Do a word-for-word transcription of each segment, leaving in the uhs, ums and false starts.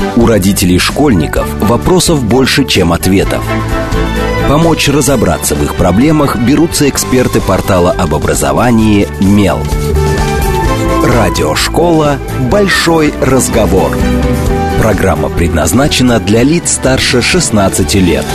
У родителей школьников вопросов больше, чем ответов. Помочь разобраться в их проблемах берутся эксперты портала об образовании «Мел». Радиошкола «Большой разговор». Программа предназначена для лиц старше шестнадцати лет.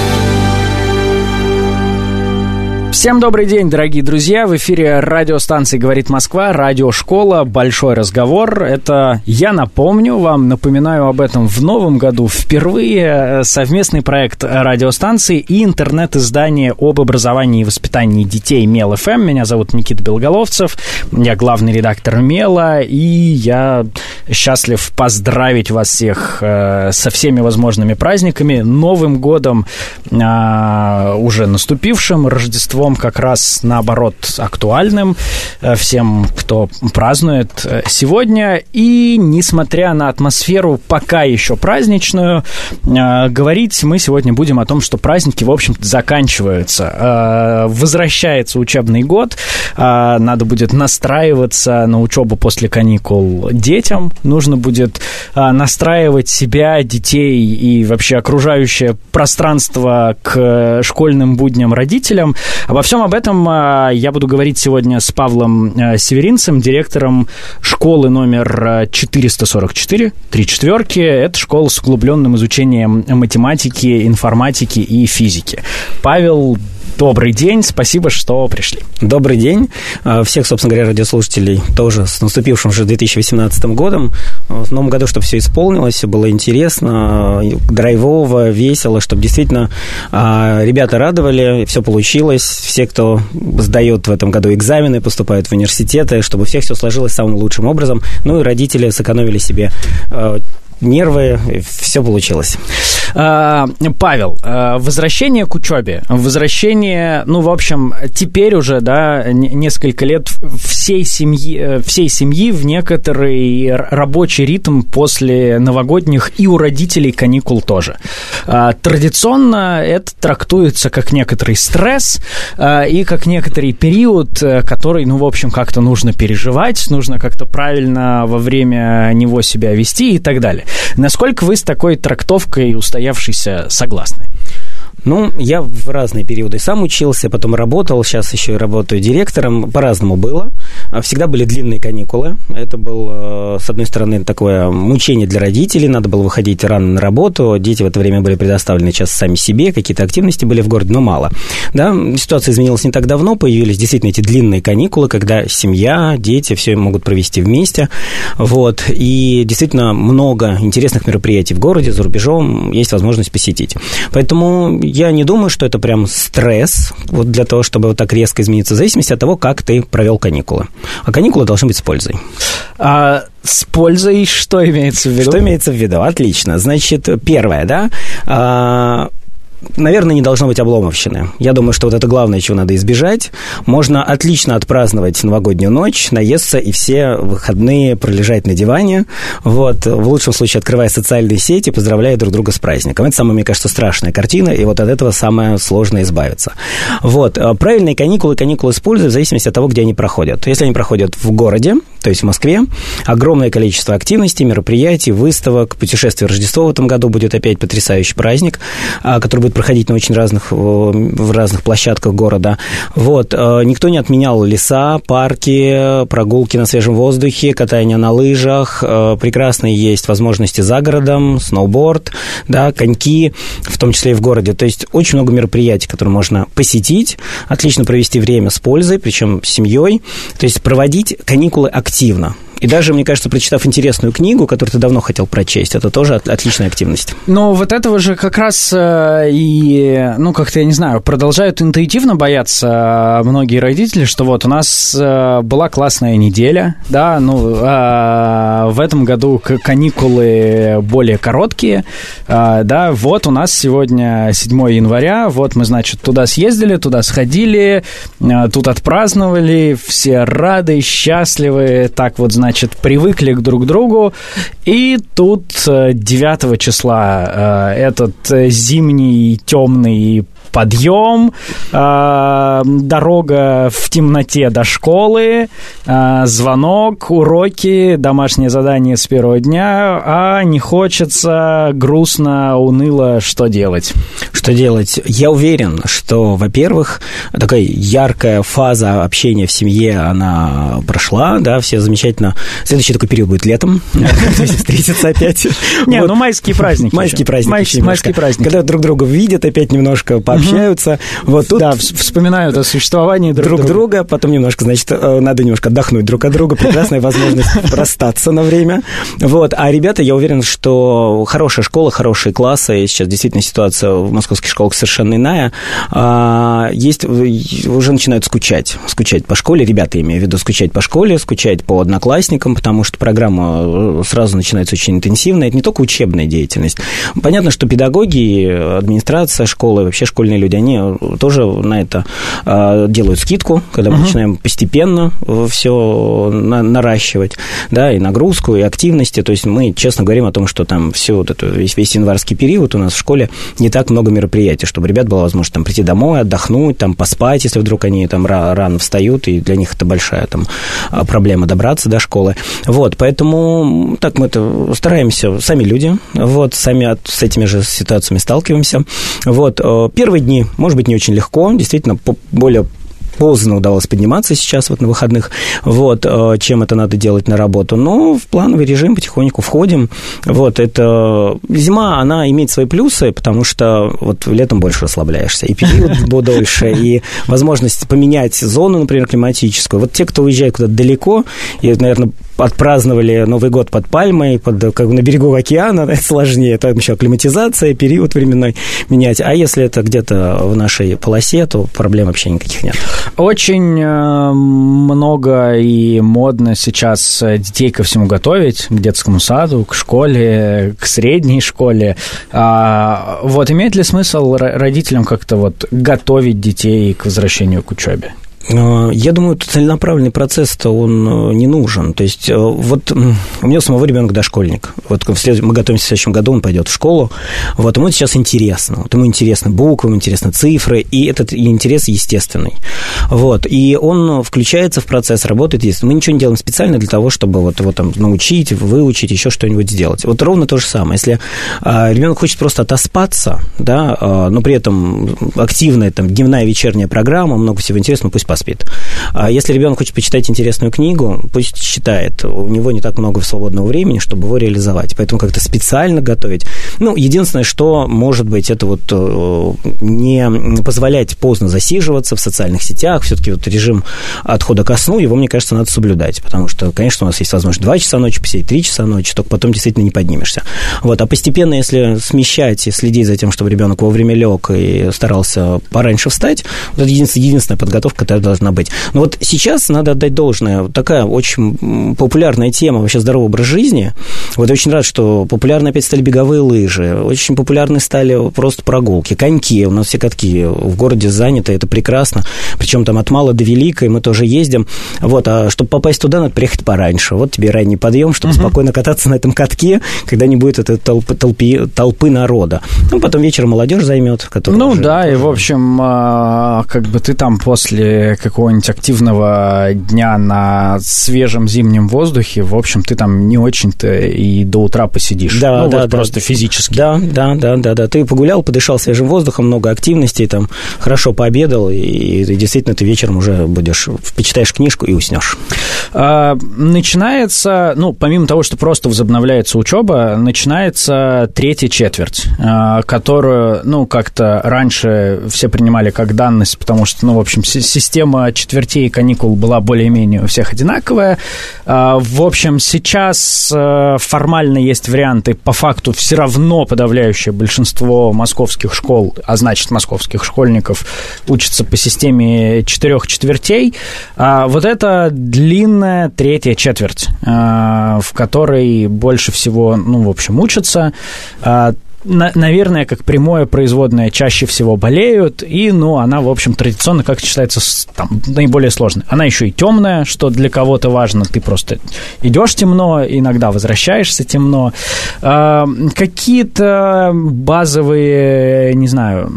Всем добрый день, дорогие друзья. В эфире радиостанции «Говорит Москва», радиошкола «Большой разговор». Это, я напомню вам, напоминаю об этом в новом году, впервые совместный проект радиостанции и интернет-издание об образовании и воспитании детей «Мел-ФМ». Меня зовут Никита Белоголовцев, я главный редактор «Мела», и я счастлив поздравить вас всех со всеми возможными праздниками, Новым годом, уже наступившим, Рождеством, как раз наоборот актуальным всем, кто празднует сегодня. И несмотря на атмосферу пока еще праздничную, говорить мы сегодня будем о том, что праздники, в общем-то, заканчиваются. Возвращается учебный год, надо будет настраиваться на учебу после каникул детям, нужно будет настраивать себя, детей и вообще окружающее пространство к школьным будням родителям. Обо всем об этом я буду говорить сегодня с Павлом Северинцем, директором школы номер четыреста сорок четыре, три четверки. Это школа с углубленным изучением математики, информатики и физики. Павел, добрый день, спасибо, что пришли. Добрый день. Всех, собственно говоря, радиослушателей тоже с наступившим же две тысячи восемнадцатым годом. В новом году, чтобы все исполнилось, все было интересно, драйвово, весело, чтобы действительно ребята радовали, все получилось. Все, кто сдает в этом году экзамены, поступают в университеты, чтобы у всех все сложилось самым лучшим образом. Ну и родители сэкономили себе нервы, все получилось. Павел, возвращение к учебе, возвращение, ну, в общем, теперь уже, да, несколько лет всей семьи, всей семьи в некоторый рабочий ритм после новогодних и у родителей каникул тоже. Традиционно это трактуется как некоторый стресс и как некоторый период, который, ну, в общем, как-то нужно переживать, нужно как-то правильно во время него себя вести и так далее. Насколько вы с такой трактовкой устоявшейся согласны? Ну, я в разные периоды сам учился, потом работал, сейчас еще и работаю директором. По-разному было. Всегда были длинные каникулы. Это было, с одной стороны, такое мучение для родителей. Надо было выходить рано на работу. Дети в это время были предоставлены сейчас сами себе. Какие-то активности были в городе, но мало. Да? Ситуация изменилась не так давно. Появились действительно эти длинные каникулы, когда семья, дети все могут провести вместе. Вот. И действительно много интересных мероприятий в городе, за рубежом есть возможность посетить. Поэтому я не думаю, что это прям стресс вот для того, чтобы вот так резко измениться, в зависимости от того, как ты провел каникулы. А каникулы должны быть с пользой. А с пользой что имеется в виду? Что имеется в виду? Отлично. Значит, первое, да, а... наверное, не должно быть обломовщины. Я думаю, что вот это главное, чего надо избежать. Можно отлично отпраздновать новогоднюю ночь, наесться и все выходные пролежать на диване. Вот. В лучшем случае, открывая социальные сети, поздравляя друг друга с праздником. Это самая, мне кажется, страшная картина, и вот от этого самое сложное избавиться. Вот. Правильные каникулы, каникулы с пользой в зависимости от того, где они проходят. Если они проходят в городе, то есть в Москве, огромное количество активностей, мероприятий, выставок, путешествий в Рождество в этом году будет опять потрясающий праздник, который будет проходить на очень разных, в разных площадках города. Вот. Никто не отменял леса, парки, прогулки на свежем воздухе, катание на лыжах. Прекрасные есть возможности за городом, сноуборд, да, коньки, в том числе и в городе. То есть очень много мероприятий, которые можно посетить, отлично провести время с пользой, причем с семьей. То есть проводить каникулы активно. И даже, мне кажется, прочитав интересную книгу, которую ты давно хотел прочесть, это тоже от, отличная активность. Но вот этого же как раз э, и, ну, как-то, я не знаю, продолжают интуитивно бояться многие родители, что вот у нас э, была классная неделя, да, ну, э, в этом году каникулы более короткие, э, да, вот у нас сегодня седьмое января, вот мы, значит, туда съездили, туда сходили, э, тут отпраздновали, все рады, счастливы, так вот, значит, Значит, привыкли к друг другу, и тут девятого числа этот зимний, темный, подъем, э, дорога в темноте до школы, э, звонок, уроки, домашнее задание с первого дня, а не хочется, грустно, уныло, что делать? Что делать? Я уверен, что, во-первых, такая яркая фаза общения в семье, она прошла, да, все замечательно. Следующий такой период будет летом, встретиться опять. Не, ну майские праздники. Майские праздники. Майские праздники. Когда друг друга видят, опять немножко пообщаются. Вот тут... Да, вспоминают о существовании друг друга. Потом немножко, значит, надо немножко отдохнуть друг от друга. Прекрасная возможность расстаться на время. Вот. А ребята, я уверен, что хорошая школа, хорошие классы, сейчас действительно ситуация в московских школах совершенно иная, есть, уже начинают скучать. Скучать по школе. Ребята, имею в виду, скучать по школе, скучать по одноклассникам, потому что программа сразу начинается очень интенсивная. Это не только учебная деятельность. Понятно, что педагоги, администрация школы, вообще школьные люди, они тоже на это делают скидку, когда мы uh-huh. начинаем постепенно все наращивать, да, и нагрузку, и активности. То есть мы честно говорим о том, что там все вот это, весь, весь январский период у нас в школе не так много мероприятий, чтобы ребят было возможность там прийти домой, отдохнуть, там поспать, если вдруг они там рано встают, и для них это большая там проблема добраться до школы. Вот, поэтому так мы это стараемся, сами люди, вот, сами от, с этими же ситуациями сталкиваемся. Вот, первые дни, может быть, не очень легко, действительно, более поздно удалось подниматься сейчас вот на выходных, вот, чем это надо делать на работу, но в плановый режим потихоньку входим, вот, это, зима, она имеет свои плюсы, потому что вот летом больше расслабляешься, и период дольше, и возможность поменять зону, например, климатическую, вот те, кто уезжает куда-то далеко, и, наверное, отпраздновали Новый год под пальмой, под, как на берегу океана, это сложнее, там еще акклиматизация, период временной менять, а если это где-то в нашей полосе, то проблем вообще никаких нет. Очень э, много и модно сейчас детей ко всему готовить, к детскому саду, к школе, к средней школе. А, вот имеет ли смысл родителям как-то вот готовить детей к возвращению к учебе? Я думаю, целенаправленный процесс-то он не нужен. То есть вот у меня у самого ребенок дошкольник. Вот мы готовимся в следующем году, он пойдет в школу. Вот ему сейчас интересно. Вот ему интересны буквы, ему интересны цифры, и этот интерес естественный. Вот. И он включается в процесс, работает. Мы ничего не делаем специально для того, чтобы вот его там научить, выучить, еще что-нибудь сделать. Вот ровно то же самое. Если ребенок хочет просто отоспаться, да, но при этом активная там дневная, вечерняя программа, много всего интересного, пусть поспит. А если ребенок хочет почитать интересную книгу, пусть читает. У него не так много свободного времени, чтобы его реализовать. Поэтому как-то специально готовить. Ну, единственное, что, может быть, это вот не позволять поздно засиживаться в социальных сетях. Все-таки вот режим отхода ко сну, его, мне кажется, надо соблюдать. Потому что, конечно, у нас есть возможность два часа ночи посидеть, три часа ночи, только потом действительно не поднимешься. Вот. А постепенно, если смещать и следить за тем, чтобы ребенок вовремя лег и старался пораньше встать, вот это единственная, единственная подготовка, которая должна быть. Но вот сейчас надо отдать должное. Вот такая очень популярная тема вообще здоровый образ жизни. Вот я очень рад, что популярны опять стали беговые лыжи, очень популярны стали просто прогулки, коньки. У нас все катки в городе заняты, это прекрасно. Причем там от мала до велика, и мы тоже ездим. Вот, а чтобы попасть туда, надо приехать пораньше. Вот тебе ранний подъем, чтобы uh-huh. спокойно кататься на этом катке, когда не будет этой толпы, толпы, толпы народа. Ну, потом вечером молодежь займет. Ну, да, тоже... и, в общем, как бы ты там после какого-нибудь активного дня на свежем зимнем воздухе, в общем, ты там не очень-то и до утра посидишь. Да, ну, да, вот да. Просто физически. Да, да, да, да, да. Ты погулял, подышал свежим воздухом, много активностей, там, хорошо пообедал, и, и действительно ты вечером уже будешь, почитаешь книжку и уснешь. А, начинается, ну, помимо того, что просто возобновляется учеба, начинается третья четверть, а, которую, ну, как-то раньше все принимали как данность, потому что, ну, в общем, система четвертей и каникул была более-менее у всех одинаковая. В общем, сейчас формально есть варианты, по факту все равно подавляющее большинство московских школ, а значит, московских школьников, учатся по системе четырех четвертей. Вот это длинная третья четверть, в которой больше всего, ну, в общем, учатся. на, наверное, как прямое производное чаще всего болеют, и, ну, она, в общем, традиционно, как считается, там, наиболее сложной. Она еще и темная, что для кого-то важно, ты просто идешь темно, иногда возвращаешься темно. А, какие-то базовые, не знаю,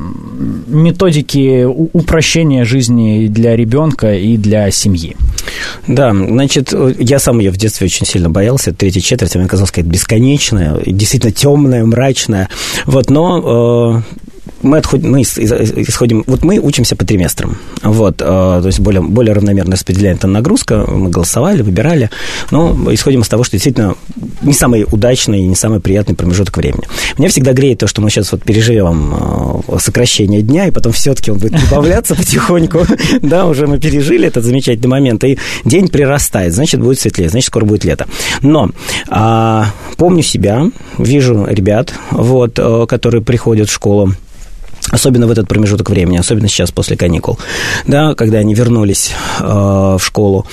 методики упрощения жизни для ребенка и для семьи? Да, значит, я сам ее в детстве очень сильно боялся. Третья четверть, мне казалось, какая-то бесконечная, действительно темная, мрачная. Вот, но... Э, мы, отходим, мы исходим... Вот мы учимся по триместрам. Вот, э, то есть более, более равномерно распределяется нагрузка. Мы голосовали, выбирали. Но исходим из того, что действительно не самый удачный и не самый приятный промежуток времени. Меня всегда греет то, что мы сейчас вот переживем э, сокращение дня, и потом все-таки он будет прибавляться потихоньку. Да, уже мы пережили этот замечательный момент. И день прирастает, значит, будет светлее, значит, скоро будет лето. Но помню себя, вижу ребят, вот, которые приходят в школу, особенно в этот промежуток времени, особенно сейчас после каникул, да, когда они вернулись э, в школу.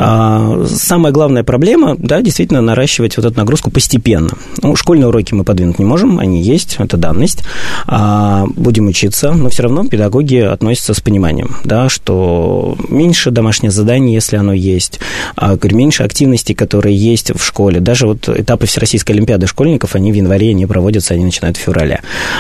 А самая главная проблема, да, действительно, наращивать вот эту нагрузку постепенно. Ну, школьные уроки мы подвинуть не можем, они есть, это данность. А будем учиться, но все равно педагоги относятся с пониманием, да, что меньше домашних заданий, если оно есть, а, говорю, меньше активностей, которые есть в школе. Даже вот этапы Всероссийской олимпиады школьников, они в январе не проводятся, они начинают в феврале.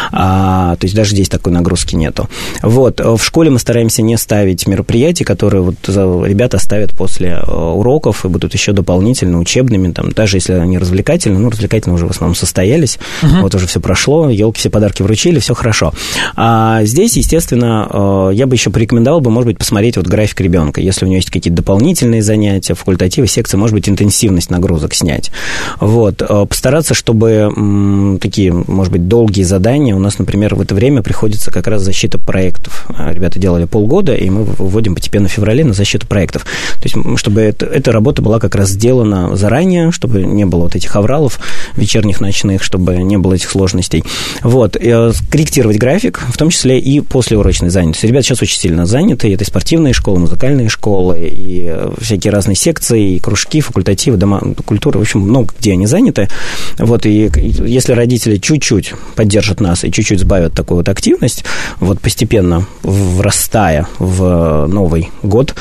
А, то есть даже здесь такой нагрузки нету. Вот. В школе мы стараемся не ставить мероприятия, которые вот ребята ставят после уроков и будут еще дополнительно учебными, там, даже если они развлекательные, ну, развлекательные уже в основном состоялись, uh-huh. вот уже все прошло, елки, все подарки вручили, все хорошо. А здесь, естественно, я бы еще порекомендовал бы, может быть, посмотреть вот график ребенка, если у него есть какие-то дополнительные занятия, факультативы, секции, может быть, интенсивность нагрузок снять. Вот. Постараться, чтобы такие, может быть, долгие задания, у нас, например, в это время приходится как раз защита проектов. Ребята делали полгода, и мы выводим постепенно в феврале на защиту проектов. То есть, чтобы это, эта работа была как раз сделана заранее, чтобы не было вот этих авралов вечерних, ночных, чтобы не было этих сложностей. Вот. И корректировать график, в том числе и послеурочной занятости. Ребята сейчас очень сильно заняты. Это и спортивные школы, музыкальные школы, и всякие разные секции, и кружки, факультативы, дома культуры. В общем, много где они заняты. Вот. И если родители чуть-чуть поддержат нас и чуть-чуть сбавят такую вот активность, вот постепенно врастая в новый год,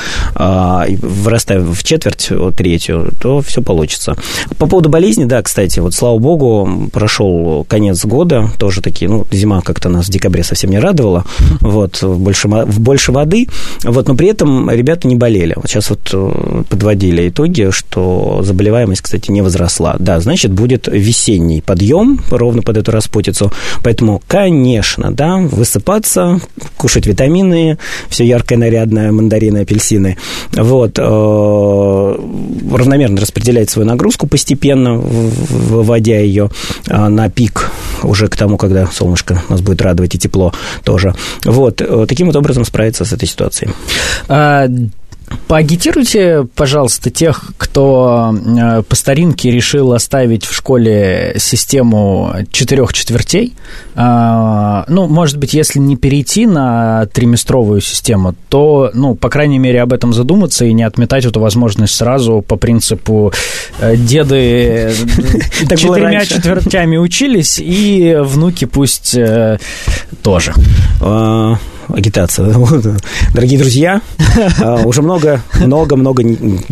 врастая в четверть, третью, то все получится. По поводу болезни, да, кстати, вот слава богу, прошел конец года, тоже такие, ну, зима как-то нас в декабре совсем не радовала, вот, больше, больше воды, вот, но при этом ребята не болели. Вот сейчас вот подводили итоги, что заболеваемость, кстати, не возросла. Да, значит, будет весенний подъем ровно под эту распутицу, поэтому, конечно, да, высыпаться, кушать витамины, все яркое, нарядное, мандарины, апельсины. Вот. Равномерно распределять свою нагрузку постепенно, выводя ее на пик уже к тому, когда солнышко нас будет радовать и тепло тоже. Вот. Таким вот образом справиться с этой ситуацией. Поагитируйте, пожалуйста, тех, кто по старинке решил оставить в школе систему четырех четвертей. Ну, может быть, если не перейти на триместровую систему, то, ну, по крайней мере, об этом задуматься и не отметать эту возможность сразу по принципу деды четырьмя четвертями учились, и внуки пусть тоже. Агитация. Дорогие друзья, уже много-много-много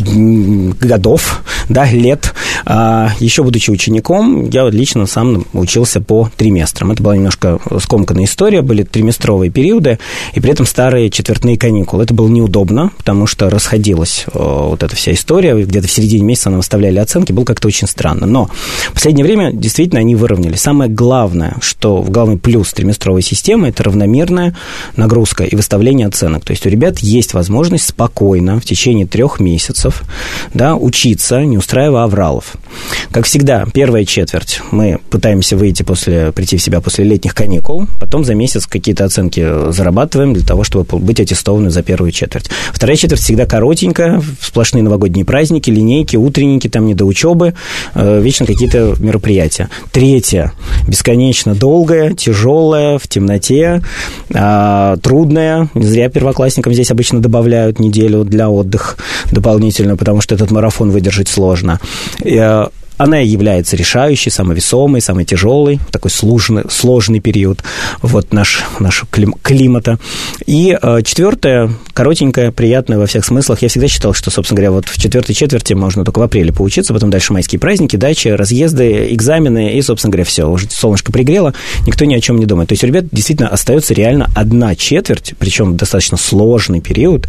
годов, да, лет, еще будучи учеником, я лично сам учился по триместрам. Это была немножко скомканная история, были триместровые периоды, и при этом старые четвертные каникулы. Это было неудобно, потому что расходилась вот эта вся история, где-то в середине месяца нам выставляли оценки, было как-то очень странно. Но в последнее время действительно они выровнялись. Самое главное, что главный плюс триместровой системы, это равномерная нагрузка и выставление оценок. То есть у ребят есть возможность спокойно в течение трех месяцев, да, учиться, не устраивая авралов. Как всегда, первая четверть мы пытаемся выйти после, прийти в себя после летних каникул, потом за месяц какие-то оценки зарабатываем для того, чтобы быть аттестованы за первую четверть. Вторая четверть всегда коротенькая, сплошные новогодние праздники, линейки, утренники, там не до учебы, э, вечно какие-то мероприятия. Третья бесконечно долгая, тяжелая, в темноте, э, трудная. Не зря первоклассникам здесь обычно добавляют неделю для отдыха дополнительно, потому что этот марафон выдержать сложно. она является решающей, самой весомой, самой тяжелой, такой сложный, сложный период вот наш, нашего климата. И э, четвертое, коротенькое, приятное во всех смыслах. Я всегда считал, что, собственно говоря, вот в четвертой четверти можно только в апреле поучиться, потом дальше майские праздники, дачи, разъезды, экзамены, и, собственно говоря, все. Уже солнышко пригрело, никто ни о чем не думает. То есть у ребят действительно остается реально одна четверть, причем достаточно сложный период,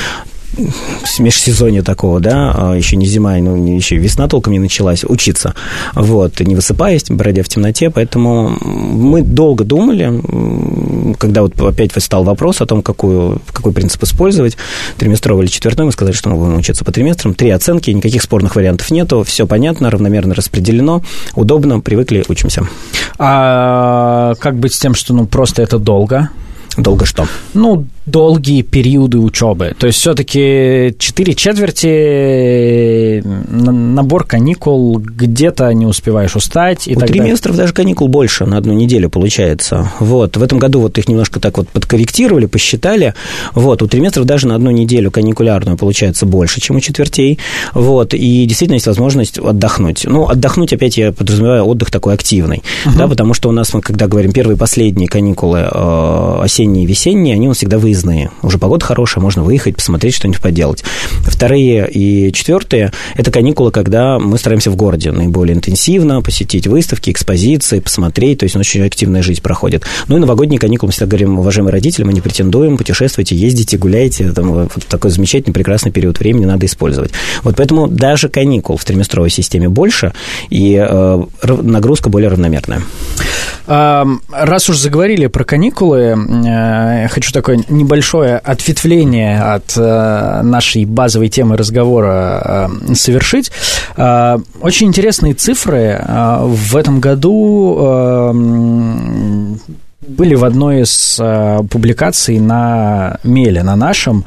с межсезонья такого, да, еще не зима, ну, еще весна толком не началась, учиться, вот, не высыпаясь, бродя в темноте, поэтому мы долго думали, когда вот опять встал вопрос о том, какую, какой принцип использовать, триместровый или четвертной, мы сказали, что мы будем учиться по триместрам, три оценки, никаких спорных вариантов нету, все понятно, равномерно распределено, удобно, привыкли, учимся. А как быть с тем, что, ну, просто это долго? Долго что? Ну, долгие периоды учебы. То есть все-таки четыре четверти, набор каникул, где-то не успеваешь устать. И у триместров даже каникул больше, на одну неделю получается. Вот. В этом году вот их немножко так вот подкорректировали, посчитали. Вот. У триместров даже на одну неделю каникулярную получается больше, чем у четвертей. Вот. И действительно есть возможность отдохнуть. Ну, отдохнуть, опять я подразумеваю, отдых такой активный. Uh-huh. Да, потому что у нас, мы когда говорим первые и последние каникулы, осенние и весенние, они у нас всегда выездные. Уже погода хорошая, можно выехать, посмотреть, что-нибудь поделать. Вторые и четвертые – это каникулы, когда мы стараемся в городе наиболее интенсивно посетить выставки, экспозиции, посмотреть, то есть у нас очень активная жизнь проходит. Ну и новогодние каникулы, мы всегда говорим, уважаемые родители, мы не претендуем, путешествуйте, ездите, гуляйте, там, вот такой замечательный, прекрасный период времени надо использовать. Вот поэтому даже каникул в триместровой системе больше, и э, нагрузка более равномерная. Раз уж заговорили про каникулы, я хочу такое небольшое ответвление от нашей базовой темы разговора совершить. Очень интересные цифры в этом году были в одной из публикаций на Меле, на нашем,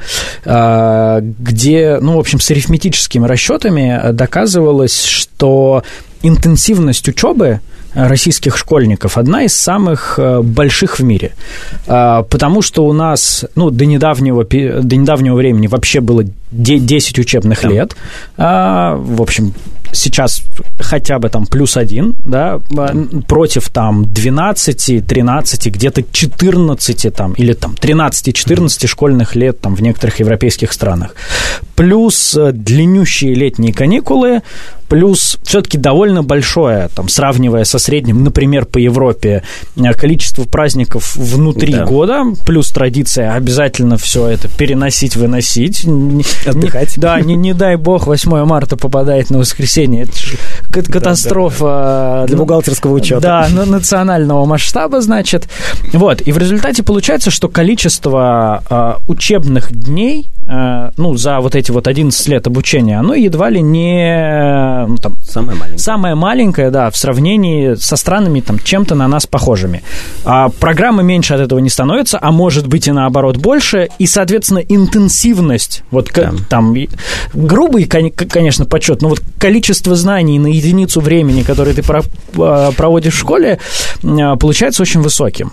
где, ну, в общем, с арифметическими расчетами доказывалось, что интенсивность учебы российских школьников одна из самых больших в мире, потому что у нас, ну, до недавнего, до недавнего времени вообще было десять учебных да. лет, в общем, сейчас хотя бы там плюс один, да, против там двенадцати, тринадцати, где-то четырнадцати там, или там тринадцати-четырнадцати школьных лет там в некоторых европейских странах. Плюс длиннющие летние каникулы, плюс все-таки довольно большое, там, сравнивая со средним, например, по Европе, количество праздников внутри да. года, плюс традиция обязательно все это переносить, выносить. Отдыхать. Не, да, не, не дай бог, восьмое марта попадает на воскресенье. Это же катастрофа. Да, да. Для бухгалтерского учета. Да, национального масштаба, значит. Вот, и в результате получается, что количество э, учебных дней, э, ну, за вот эти вот одиннадцать лет обучения, оно едва ли не... Ну, там, самое маленькое. Самое маленькое, да, в сравнении со странами, там, чем-то на нас похожими. А программы меньше от этого не становятся, а может быть и наоборот больше, и, соответственно, интенсивность, вот да. там, грубый, конечно, подсчет, но вот количество знаний на единицу времени, которое ты проводишь в школе, получается очень высоким.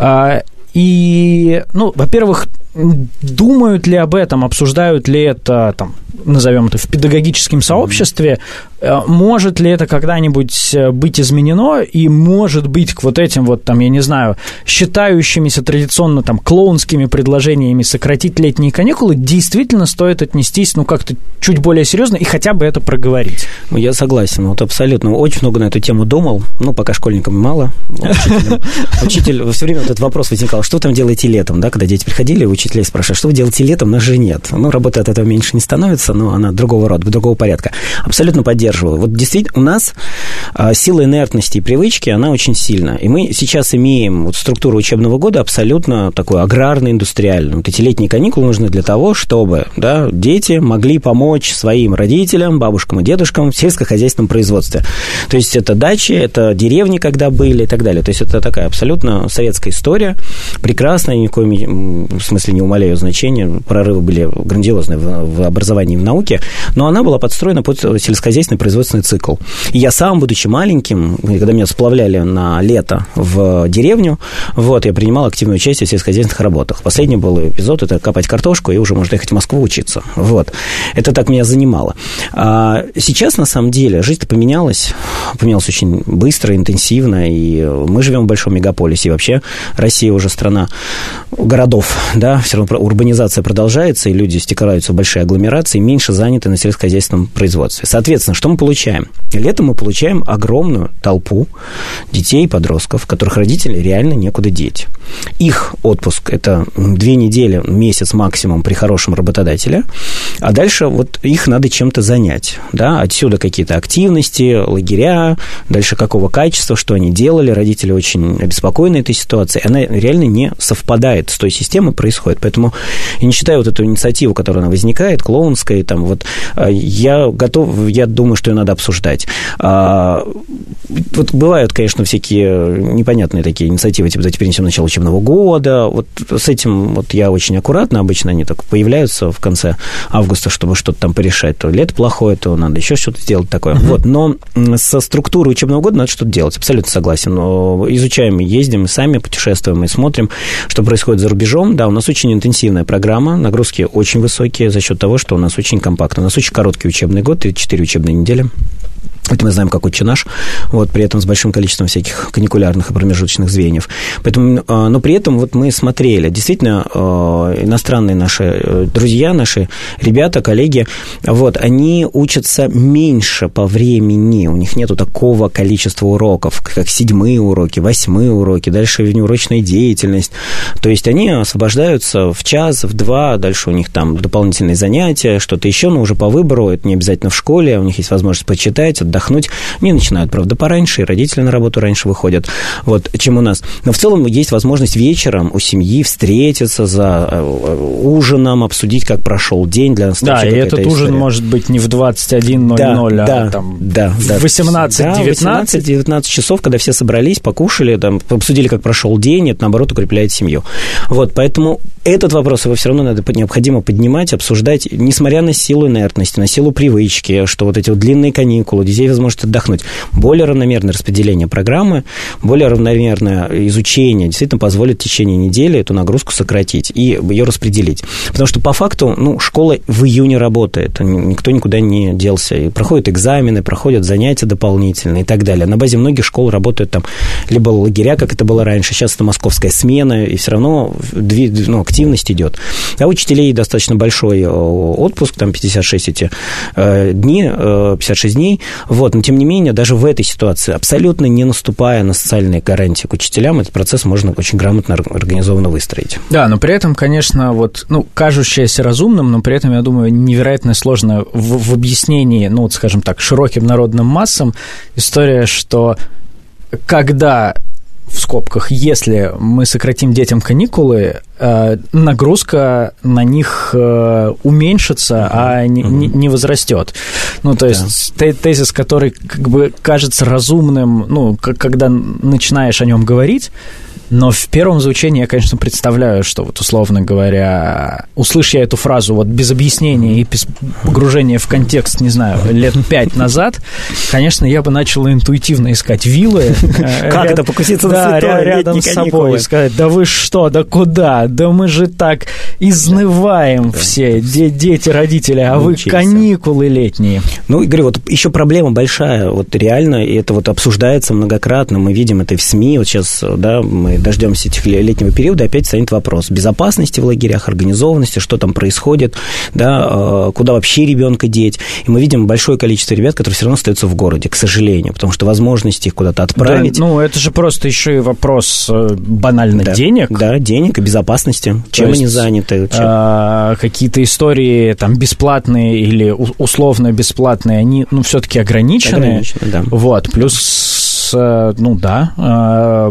И, ну, во-первых, думают ли об этом, обсуждают ли это, там, назовем это, в педагогическом сообществе, может ли это когда-нибудь быть изменено, и может быть к вот этим вот, там, я не знаю, считающимися традиционно там клоунскими предложениями сократить летние каникулы, действительно стоит отнестись, ну, как-то чуть более серьезно и хотя бы это проговорить. Ну, я согласен, вот абсолютно. Очень много на эту тему думал, ну, пока школьникам мало. Учитель, все время этот вопрос возникал, что вы там делаете летом, да, когда дети приходили, учителей спрашивают, что вы делаете летом, нас же нет. Ну, работа от этого меньше не становится, но она другого рода, другого порядка. Абсолютно поддерживаю. Вот действительно у нас а, сила инертности и привычки, она очень сильна. И мы сейчас имеем вот структуру учебного года абсолютно такую аграрно-индустриальную. Вот эти летние каникулы нужны для того, чтобы, да, дети могли помочь своим родителям, бабушкам и дедушкам в сельскохозяйственном производстве. То есть это дачи, это деревни, когда были и так далее. То есть это такая абсолютно советская история, прекрасная, ни в коем смысле не умаляю значения, прорывы были грандиозные в, в образовании и в науке, но она была подстроена под сельскохозяйственное обычный производственный цикл. И я сам, будучи маленьким, когда меня сплавляли на лето в деревню, вот, я принимал активное участие в сельскохозяйственных работах. Последний был эпизод, это копать картошку, и уже можно ехать в Москву учиться. Вот. Это так меня занимало. А сейчас, на самом деле, жизнь-то поменялась, поменялась очень быстро, интенсивно, и мы живем в большом мегаполисе, и вообще Россия уже страна городов, да, все равно урбанизация продолжается, и люди стекаются в большие агломерации, меньше заняты на сельскохозяйственном производстве. Соответственно, что мы получаем? Летом мы получаем огромную толпу детей и подростков, которых родители реально некуда деть. Их отпуск – это две недели, месяц максимум при хорошем работодателе, а дальше вот их надо чем-то занять, да, отсюда какие-то активности, лагеря, дальше какого качества, что они делали, родители очень обеспокоены этой ситуацией, она реально не совпадает с той системой, происходит, поэтому я не считаю вот эту инициативу, которая она возникает, клоунская, там вот, я готов, я думаю, что ее надо обсуждать. Вот бывают, конечно, всякие непонятные такие инициативы, типа «давайте перенесем начало учебного года», вот с этим вот я очень аккуратно, обычно они так появляются в конце августа, чтобы что-то там порешать, то лето плохое, то надо еще что-то сделать такое. Uh-huh. Вот, но со структурой учебного года надо что-то делать, абсолютно согласен. Но изучаем, ездим, и сами путешествуем, и смотрим, что происходит за рубежом. Да, у нас очень интенсивная программа, нагрузки очень высокие за счет того, что у нас очень компактно. У нас очень короткий учебный год, четыре учебные недели. Это мы знаем, как отче наш, вот, при этом с большим количеством всяких каникулярных и промежуточных звеньев. Поэтому, но при этом вот мы смотрели, действительно, иностранные наши друзья, наши ребята, коллеги, вот, они учатся меньше по времени, у них нету такого количества уроков, как седьмые уроки, восьмые уроки, дальше внеурочная деятельность. То есть они освобождаются в час, в два, дальше у них там дополнительные занятия, что-то еще, но уже по выбору, это не обязательно в школе, у них есть возможность почитать, отдохнуть. Они начинают, правда, пораньше, и родители на работу раньше выходят, вот, чем у нас. Но в целом есть возможность вечером у семьи встретиться за ужином, обсудить, как прошел день. Для нас да, и этот история. Ужин может быть не в двадцать один ноль ноль, да, а да, там да, в восемнадцать-девятнадцать. Да, восемнадцать-девятнадцать часов, когда все собрались, покушали, там, обсудили, как прошел день, это, наоборот, укрепляет семью. Вот, поэтому этот вопрос его все равно надо, необходимо поднимать, обсуждать, несмотря на силу инертности, на силу привычки, что вот эти вот длинные каникулы, детей возможность отдохнуть. Более равномерное распределение программы, более равномерное изучение действительно позволит в течение недели эту нагрузку сократить и ее распределить. Потому что по факту, ну, школа в июне работает, никто никуда не делся. И проходят экзамены, проходят занятия дополнительные и так далее. На базе многих школ работают там либо лагеря, как это было раньше, сейчас это московская смена, и все равно ну, активность идет. А у учителей достаточно большой отпуск, там пятьдесят шесть эти дни, пятьдесят шесть дней. Вот, но, тем не менее, даже в этой ситуации, абсолютно не наступая на социальные гарантии к учителям, этот процесс можно очень грамотно, организованно выстроить. Да, но при этом, конечно, вот, ну, кажущееся разумным, но при этом, я думаю, невероятно сложно в, в объяснении, ну, вот, скажем так, широким народным массам история, что когда... в скобках, если мы сократим детям каникулы, э, нагрузка на них э, уменьшится, uh-huh. а не, не, не возрастет. Ну, то есть yeah. тезис, который как бы кажется разумным, ну, к- когда начинаешь о нем говорить, но в первом звучании я, конечно, представляю, что вот, условно говоря, услышь я эту фразу вот без объяснения и без погружения в контекст, не знаю, лет пять назад, конечно, я бы начал интуитивно искать виллы. Как это покуситься на святое? Рядом с собой и сказать, да вы что, да куда, да мы же так изнываем все, дети, родители, а вы каникулы летние. Ну, Игорь, вот еще проблема большая, вот реально, и это вот обсуждается многократно, мы видим это и в СМИ, вот сейчас, да, мы дождемся этих летнего периода, опять станет вопрос безопасности в лагерях, организованности, что там происходит, да, куда вообще ребенка деть. И мы видим большое количество ребят, которые все равно остаются в городе, к сожалению, потому что возможности их куда-то отправить. Да, ну, это же просто еще и вопрос банально да, денег. Да, денег и безопасности. Чем То есть, они заняты? Чем? А, какие-то истории там бесплатные или условно бесплатные, они, ну, все-таки ограничены. Ограничены, да. Вот, плюс, ну, да,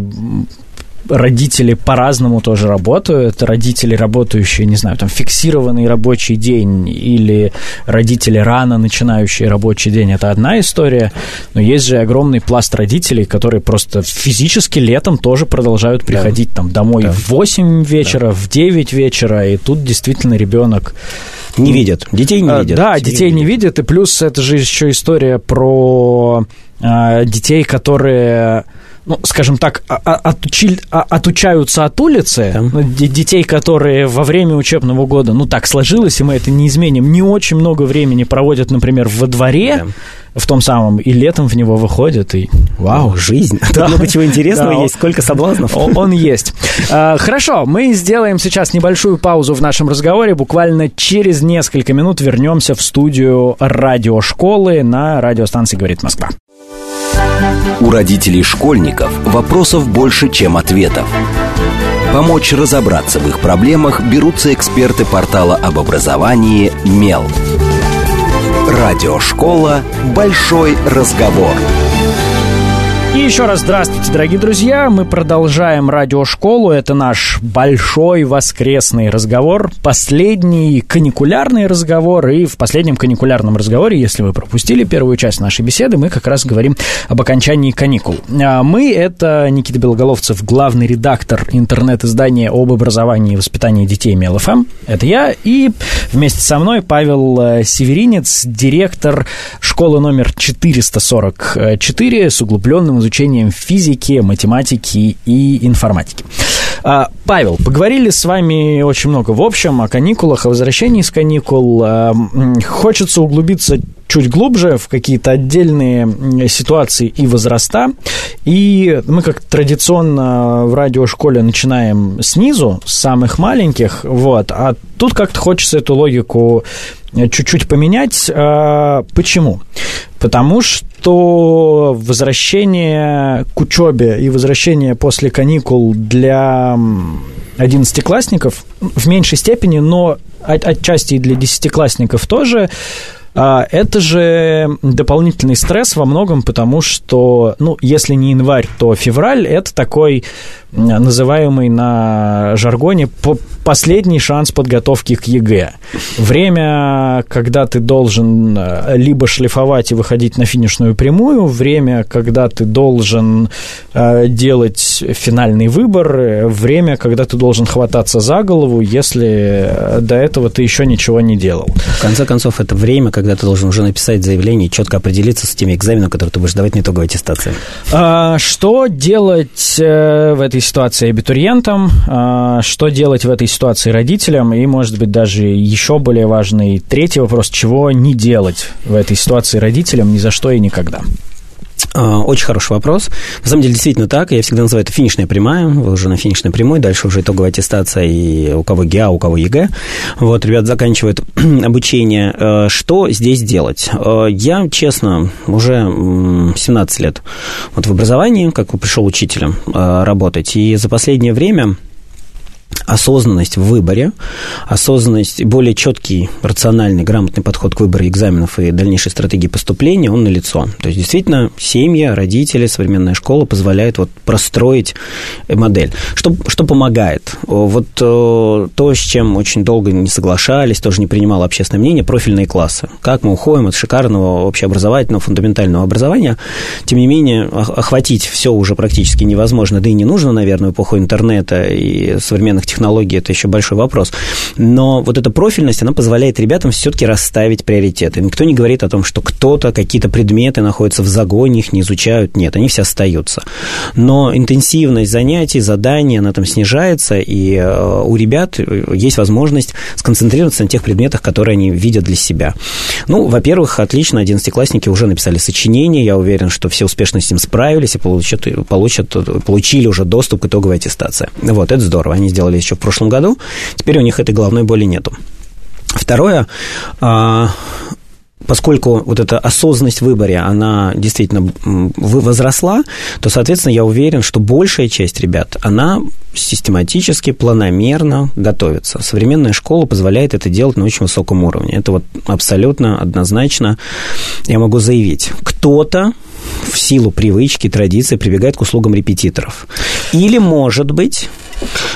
родители по-разному тоже работают. Родители, работающие, не знаю, там, фиксированный рабочий день или родители, рано начинающие рабочий день, это одна история. Но есть же огромный пласт родителей, которые просто физически летом тоже продолжают приходить да. там, домой да. в восемь вечера, да. в девять вечера, и тут действительно ребенок Не видят. Детей не видят. Да, детей не видят. И плюс это же еще история про э, детей, которые... ну, скажем так, отучи, отучаются от улицы, да. Детей, которые во время учебного года, ну, так сложилось, и мы это не изменим, не очень много времени проводят, например, во дворе, да. В том самом, и летом в него выходят, и вау, жизнь. Да. Много чего интересного да. есть, сколько соблазнов. Он, он есть. Хорошо, мы сделаем сейчас небольшую паузу в нашем разговоре, буквально через несколько минут вернемся в студию радиошколы на радиостанции «Говорит Москва». У родителей школьников вопросов больше, чем ответов. Помочь разобраться в их проблемах берутся эксперты портала об образовании «Мел». Радиошкола «Большой разговор». И еще раз здравствуйте, дорогие друзья. Мы продолжаем радиошколу. Это наш большой воскресный разговор, последний каникулярный разговор. И в последнем каникулярном разговоре, если вы пропустили первую часть нашей беседы, мы как раз говорим об окончании каникул. Мы — это Никита Белоголовцев, главный редактор интернет-издания об образовании и воспитании детей МелФМ. Это я. И вместе со мной Павел Северинец, директор школы номер четыреста сорок четыре с углубленным изучением физики, математики и информатики. Павел, поговорили с вами очень много в общем о каникулах, о возвращении с каникул. Хочется углубиться чуть глубже в какие-то отдельные ситуации и возраста. И мы, как традиционно в радиошколе, начинаем снизу, с самых маленьких, вот, а тут как-то хочется эту логику чуть-чуть поменять. Почему? Потому что возвращение к учебе и возвращение после каникул для одиннадцатиклассников в меньшей степени, но отчасти и для десятиклассников тоже, это же дополнительный стресс во многом, потому что, ну, если не январь, то февраль – это такой называемый на жаргоне последний шанс подготовки к ЕГЭ. Время, когда ты должен либо шлифовать и выходить на финишную прямую, время, когда ты должен делать финальный выбор, время, когда ты должен хвататься за голову, если до этого ты еще ничего не делал. В конце концов, это время, когда ты должен уже написать заявление и четко определиться с теми экзаменами, которые ты будешь давать на итоговой аттестации. А, что делать в этой ситуации абитуриентам? А, что делать в этой ситуации родителям? И, может быть, даже еще более важный третий вопрос: чего не делать в этой ситуации родителям ни за что и никогда? Очень хороший вопрос. На самом деле, действительно так. Я всегда называю это финишная прямая. Вы уже на финишной прямой. Дальше уже итоговая аттестация, и у кого ГИА, у кого ЕГЭ. Вот, ребята заканчивают обучение. Что здесь делать? Я, честно, уже семнадцать лет вот в образовании, как пришел учителем работать. И за последнее время осознанность в выборе, осознанность, более четкий, рациональный, грамотный подход к выбору экзаменов и дальнейшей стратегии поступления, он налицо. То есть, действительно, семьи, родители, современная школа позволяют вот простроить модель. Что, что помогает? Вот то, с чем очень долго не соглашались, тоже не принимало общественное мнение, профильные классы. Как мы уходим от шикарного общеобразовательного, фундаментального образования, тем не менее, охватить все уже практически невозможно, да и не нужно, наверное, в эпоху интернета и современных технологий, это еще большой вопрос. Но вот эта профильность, она позволяет ребятам все-таки расставить приоритеты. Никто не говорит о том, что кто-то, какие-то предметы находятся в загоне, их не изучают. Нет, они все остаются. Но интенсивность занятий, заданий, она там снижается, и у ребят есть возможность сконцентрироваться на тех предметах, которые они видят для себя. Ну, во-первых, отлично, одиннадцатиклассники уже написали сочинение, я уверен, что все успешно с ним справились и получат, получат, получили уже доступ к итоговой аттестации. Вот, это здорово, они сделали еще в прошлом году, теперь у них этой головной боли нету. Второе, поскольку вот эта осознанность в выборе, она действительно возросла, то, соответственно, я уверен, что большая часть ребят, она систематически, планомерно готовится. Современная школа позволяет это делать на очень высоком уровне. Это вот абсолютно однозначно я могу заявить. Кто-то в силу привычки, традиции прибегает к услугам репетиторов. Или, может быть,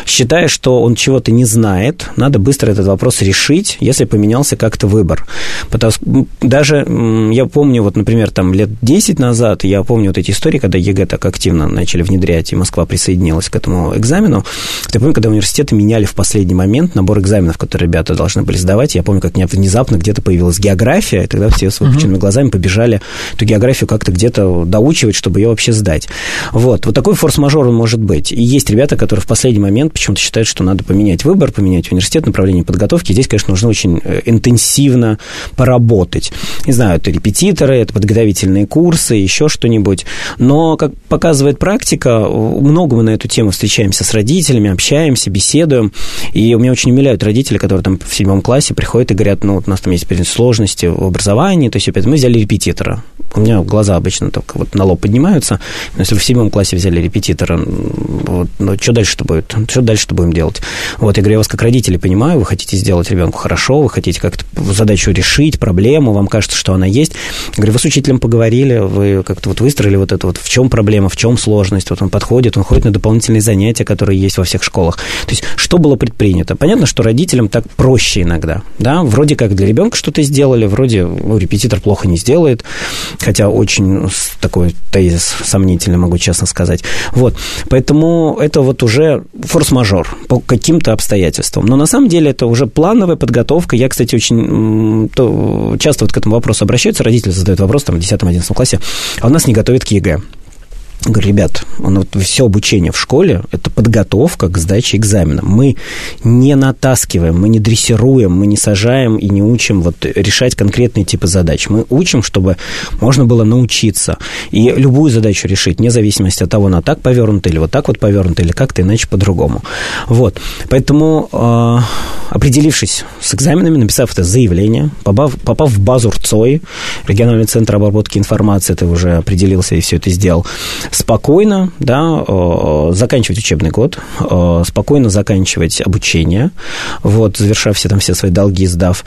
считая, что он чего-то не знает, надо быстро этот вопрос решить, если поменялся как-то выбор. Потому что даже, я помню, вот, например, там лет десять назад, я помню вот эти истории, когда ЕГЭ так активно начали внедрять, и Москва присоединилась к этому экзамену. Я помню, когда университеты меняли в последний момент набор экзаменов, которые ребята должны были сдавать. Я помню, как внезапно где-то появилась география, и тогда все с выпученными uh-huh. глазами побежали эту географию как-то где-то доучивать, чтобы ее вообще сдать. Вот. Вот такой форс-мажор он может быть. И есть ребята, которые в последний момент почему-то считают, что надо поменять выбор, поменять университет, направление подготовки. Здесь, конечно, нужно очень интенсивно поработать. Не знаю, это репетиторы, это подготовительные курсы, еще что-нибудь. Но, как показывает практика, много мы на эту тему встречаемся с родителями, общаемся, беседуем. И меня очень умиляют родители, которые там в седьмом классе приходят и говорят, ну, вот у нас там есть сложности в образовании, то есть опять мы взяли репетитора. У меня глаза обычно так вот на лоб поднимаются. Но если в седьмом классе взяли репетитора, вот, ну, что дальше-то будет? Что дальше-то будем делать? Вот, я говорю, я вас как родители понимаю, вы хотите сделать ребенку хорошо, вы хотите как-то задачу решить, проблему, вам кажется, что она есть. Я говорю, вы с учителем поговорили, вы как-то вот выстроили вот это вот, в чем проблема, в чем сложность, вот он подходит, он ходит на дополнительные занятия, которые есть во всех школах. То есть, что было предпринято? Понятно, что родителям так проще иногда, да, вроде как для ребенка что-то сделали, вроде, ну, репетитор плохо не сделает, хотя очень такой тезис сомнительный, могу честно сказать. Вот, поэтому это вот уже форс-мажор по каким-то обстоятельствам. Но на самом деле это уже плановая подготовка. Я, кстати, очень то, часто вот к этому вопросу обращаются, родители задают вопрос там в десятом-одиннадцатом классе, а у нас не готовят к ЕГЭ. Говорю, ребят, вот все обучение в школе – это подготовка к сдаче экзамена. Мы не натаскиваем, мы не дрессируем, мы не сажаем и не учим вот решать конкретные типы задач. Мы учим, чтобы можно было научиться и любую задачу решить, вне зависимости от того, она так повернута или вот так вот повернута, или как-то иначе по-другому. Вот. Поэтому, э, определившись с экзаменами, написав это заявление, попав, попав в базу РЦОИ, региональный центр обработки информации, ты уже определился и все это сделал, спокойно, да, заканчивать учебный год, спокойно заканчивать обучение, вот, завершав все там все свои долги, сдав,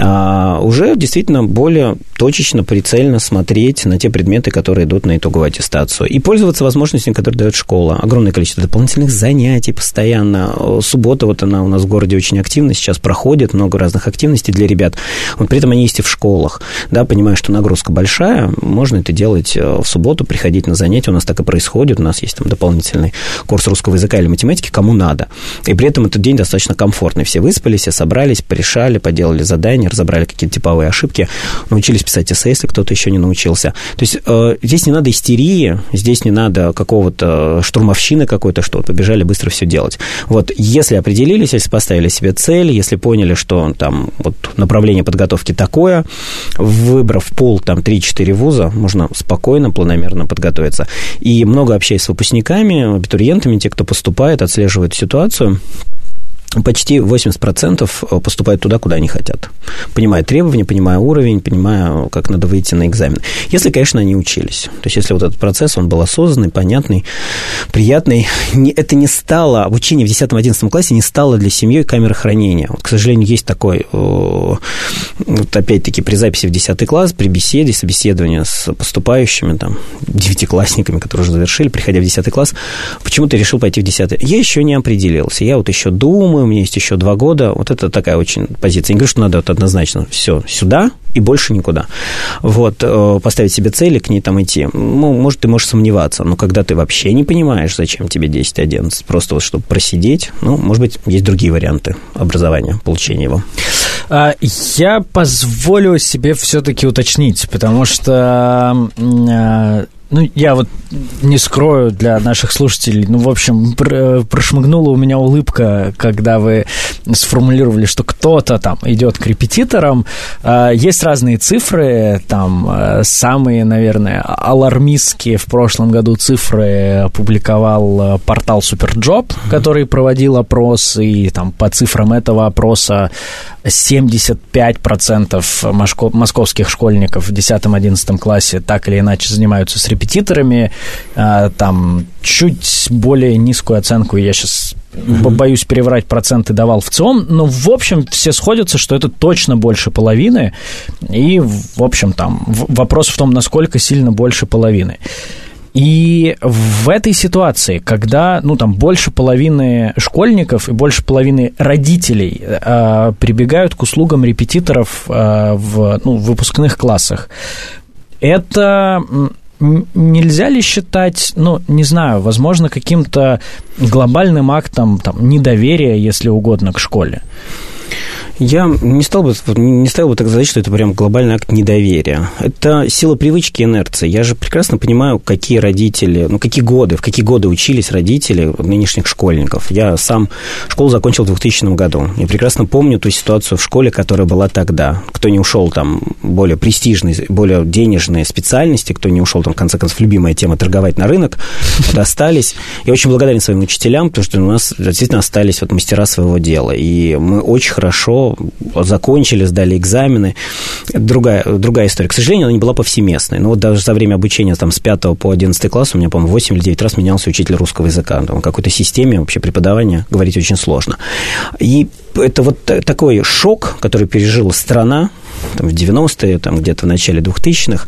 уже действительно более точечно, прицельно смотреть на те предметы, которые идут на итоговую аттестацию, и пользоваться возможностями, которые дает школа. Огромное количество дополнительных занятий постоянно. Суббота, вот она у нас в городе очень активна, сейчас проходит много разных активностей для ребят. Вот при этом они есть и в школах, да, понимая, что нагрузка большая, можно это делать в субботу, приходить на занятия. У нас так и происходит, у нас есть там дополнительный курс русского языка или математики, кому надо. И при этом этот день достаточно комфортный. Все выспались, все собрались, порешали, поделали задания, разобрали какие-то типовые ошибки, научились писать эссе, если кто-то еще не научился. То есть э, здесь не надо истерии, здесь не надо какого-то штурмовщины какой-то, что вот побежали быстро все делать. Вот если определились, если поставили себе цель, если поняли, что там вот направление подготовки такое, выбрав пул там три-четыре вуза, можно спокойно, планомерно подготовиться. И много общаюсь с выпускниками, абитуриентами, те, кто поступает, отслеживают ситуацию. Почти восемьдесят процентов поступают туда, куда они хотят. Понимая требования, понимая уровень, понимая, как надо выйти на экзамен. Если, конечно, они учились. То есть, если вот этот процесс, он был осознанный, понятный, приятный. Это не стало, обучение в десятом-одиннадцатом классе не стало для семьи камеры хранения. Вот, к сожалению, есть такой, вот опять-таки, при записи в десятый класс, при беседе, собеседовании с поступающими, там, девятиклассниками, которые уже завершили, приходя в десятый класс, почему ты решил пойти в десятый? Я еще не определился. Я вот еще думаю, у меня есть еще два года. Вот это такая очень позиция. Я не говорю, что надо вот однозначно все сюда и больше никуда. Вот, поставить себе цели, к ней там идти. Ну, может, ты можешь сомневаться, но когда ты вообще не понимаешь, зачем тебе десять-одиннадцать, просто вот чтобы просидеть, ну, может быть, есть другие варианты образования, получения его. Я позволю себе все-таки уточнить, потому что... Ну, я вот не скрою для наших слушателей, ну, в общем, прошмыгнула у меня улыбка, когда вы сформулировали, что кто-то там идет к репетиторам. Есть разные цифры, там самые, наверное, алармистские в прошлом году цифры опубликовал портал Суперджоп, который проводил опрос, и там по цифрам этого опроса семьдесят пять процентов московских школьников в десятом-одиннадцатом классе так или иначе занимаются с репетиторами. Там чуть более низкую оценку, я сейчас mm-hmm. боюсь переврать, проценты давал в ЦИОМ, но, в общем, все сходятся, что это точно больше половины, и, в общем, там вопрос в том, насколько сильно больше половины. И в этой ситуации, когда, ну, там, больше половины школьников и больше половины родителей э, прибегают к услугам репетиторов э, в, ну, в выпускных классах, это нельзя ли считать, ну, не знаю, возможно, каким-то глобальным актом там, недоверия, если угодно, к школе? Я не стал бы, не ставил бы так задать, что это прям глобальный акт недоверия. Это сила привычки, инерции. Я же прекрасно понимаю, какие родители, ну, какие годы, в какие годы учились родители нынешних школьников. Я сам школу закончил в двухтысячном году. Я прекрасно помню ту ситуацию в школе, которая была тогда. Кто не ушел там более престижные, более денежные специальности, кто не ушел там, в конце концов, любимая тема торговать на рынок, остались. Я очень благодарен своим учителям, потому что у нас действительно остались вот мастера своего дела. И мы очень хорошо закончили, сдали экзамены. Другая, другая история. К сожалению, она не была повсеместной. Но вот даже за время обучения там, с пятого по одиннадцатый класс у меня, по-моему, восемь или девять раз менялся учитель русского языка. Там, о какой-то системе вообще преподавания говорить очень сложно. И это вот такой шок, который пережила страна там, в девяностые, там, где-то в начале двухтысячных,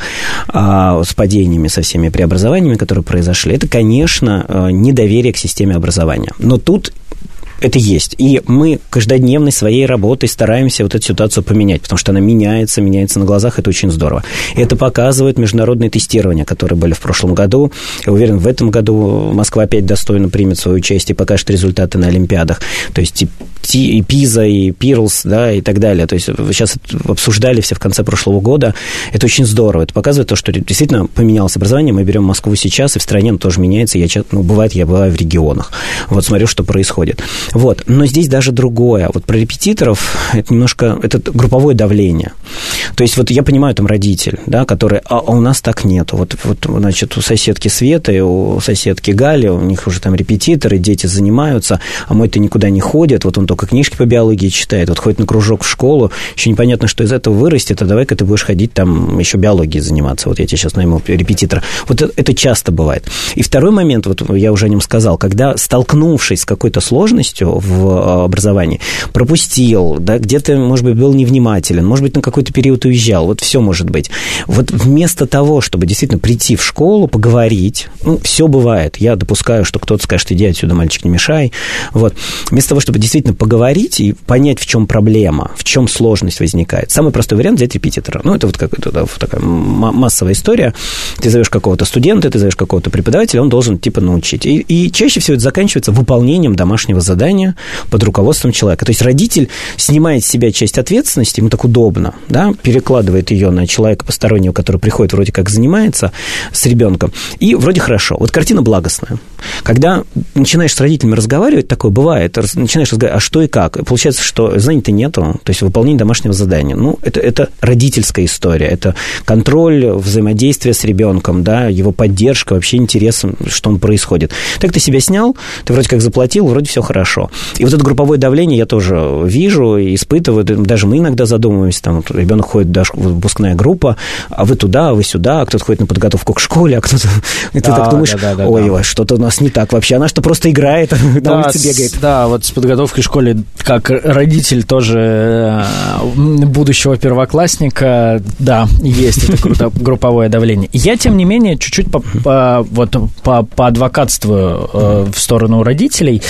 а, с падениями, со всеми преобразованиями, которые произошли. Это, конечно, недоверие к системе образования. Но тут это есть. И мы каждодневной своей работой стараемся вот эту ситуацию поменять, потому что она меняется, меняется на глазах, это очень здорово. И это показывает международные тестирования, которые были в прошлом году. Я уверен, в этом году Москва опять достойно примет свое участие и покажет результаты на Олимпиадах. То есть и ПИЗа, и Пирлс, да, и так далее. То есть сейчас обсуждали все в конце прошлого года. Это очень здорово. Это показывает то, что действительно поменялось образование. Мы берем Москву сейчас, и в стране оно тоже меняется. Я, ну, бывает, я бываю в регионах. Вот смотрю, что происходит. Вот. Но здесь даже другое. Вот про репетиторов это немножко... Это групповое давление. То есть вот я понимаю, там родитель, да, который... А, а у нас так нету. Вот, вот, значит, у соседки Светы, у соседки Гали, у них уже там репетиторы, дети занимаются, а мой-то никуда не ходит. Вот он только книжки по биологии читает, вот ходит на кружок в школу. Еще непонятно, что из этого вырастет, а давай-ка ты будешь ходить там еще биологией заниматься. Вот я тебе сейчас найму репетитора. Вот это, это часто бывает. И второй момент, вот я уже о нем сказал, когда, столкнувшись с какой-то сложностью в образовании, пропустил, да, где-то, может быть, был невнимателен, может быть, на какой-то период уезжал, вот все может быть. Вот вместо того, чтобы действительно прийти в школу, поговорить, ну, все бывает, я допускаю, что кто-то скажет, иди отсюда, мальчик, не мешай, вот, вместо того, чтобы действительно поговорить и понять, в чем проблема, в чем сложность возникает. Самый простой вариант — взять репетитора. Ну, это вот какая-то да, такая массовая история. Ты зовешь какого-то студента, ты зовешь какого-то преподавателя, он должен, типа, научить. И, и чаще всего это заканчивается выполнением домашнего задания под руководством человека. То есть родитель снимает с себя часть ответственности, ему так удобно, да, перекладывает ее на человека постороннего, который приходит, вроде как занимается с ребенком, и вроде хорошо. Вот картина благостная. Когда начинаешь с родителями разговаривать, такое бывает, начинаешь разговаривать, а что и как? Получается, что знаний-то нету, то есть выполнение домашнего задания. Ну, это, это родительская история, это контроль, взаимодействие с ребенком, да, его поддержка, вообще интерес, что он происходит. Так ты себя снял, ты вроде как заплатил, вроде все хорошо. И вот это групповое давление я тоже вижу и испытываю. Даже мы иногда задумываемся, там, ребенок ходит в выпускная группа, а вы туда, а вы сюда, а кто-то ходит на подготовку к школе, а кто-то... И ты да, так думаешь, да, да, да, ой, да. Что-то у нас не так вообще. Она что, просто играет, да, на улице бегает. Да, вот с подготовкой к школе, как родитель тоже будущего первоклассника, да, есть это групповое давление. Я, тем не менее, чуть-чуть по, по, вот, по, поадвокатствую э, в сторону родителей.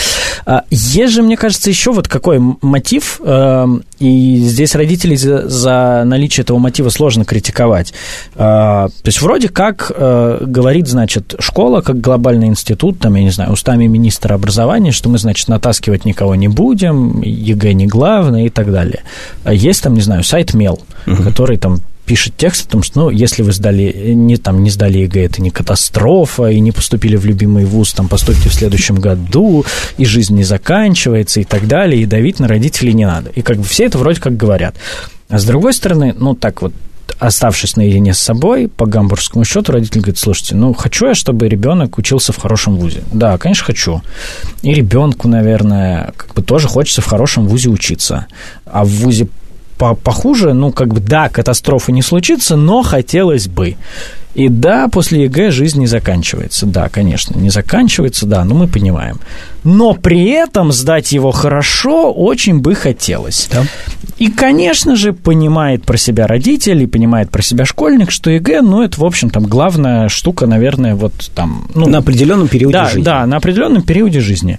Есть же, мне кажется, еще вот какой мотив, э, и здесь родителей за, за наличие этого мотива сложно критиковать. Э, то есть вроде как э, говорит, значит, школа как глобальный институт, там, я не знаю, устами министра образования, что мы, значит, натаскивать никого не будем, ЕГЭ не главное и так далее. А есть там, не знаю, сайт МЕЛ, uh-huh. который там пишет текст о том, что, ну, если вы сдали, не, там, не сдали ЕГЭ, это не катастрофа, и не поступили в любимый вуз, там, поступите в следующем году, и жизнь не заканчивается, и так далее, и давить на родителей не надо. И как бы все это вроде как говорят. А с другой стороны, ну, так вот, оставшись наедине с собой, по гамбургскому счету, родитель говорит, слушайте, ну, хочу я, чтобы ребенок учился в хорошем вузе. Да, конечно, хочу. И ребенку, наверное, как бы тоже хочется в хорошем вузе учиться. А в вузе похуже, ну, как бы, да, катастрофы не случится, но хотелось бы. И да, после ЕГЭ жизнь не заканчивается. Да, конечно, не заканчивается, да, но мы понимаем. Но при этом сдать его хорошо очень бы хотелось. Да. И, конечно же, понимает про себя родитель и понимает про себя школьник, что ЕГЭ, ну, это, в общем, там, главная штука, наверное, вот там... Ну, на определенном периоде да, жизни. Да, на определенном периоде жизни.